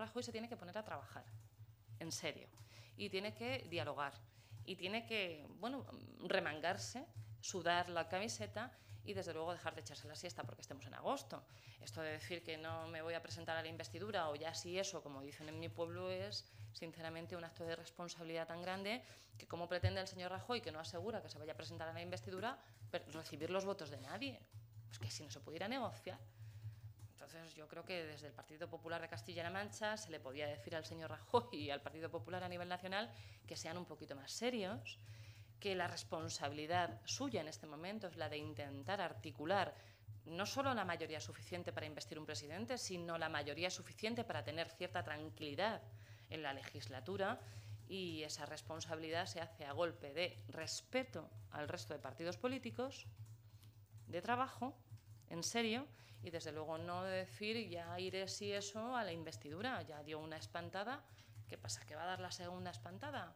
Rajoy se tiene que poner a trabajar, en serio, y tiene que dialogar, y tiene que, bueno, remangarse, sudar la camiseta y, desde luego, dejar de echarse la siesta porque estemos en agosto. Esto de decir que no me voy a presentar a la investidura o ya sí eso, como dicen en mi pueblo, es, sinceramente, un acto de responsabilidad tan grande que cómo pretende el señor Rajoy, que no asegura que se vaya a presentar a la investidura, recibir los votos de nadie. Pues que si no se pudiera negociar. Entonces yo creo que desde el Partido Popular de Castilla-La Mancha se le podía decir al señor Rajoy y al Partido Popular a nivel nacional que sean un poquito más serios, que la responsabilidad suya en este momento es la de intentar articular no solo la mayoría suficiente para investir un presidente, sino la mayoría suficiente para tener cierta tranquilidad en la legislatura, y esa responsabilidad se hace a golpe de respeto al resto de partidos políticos, de trabajo, en serio, y desde luego no decir ya iré si eso a la investidura, ya dio una espantada, ¿qué pasa? ¿Que va a dar la segunda espantada?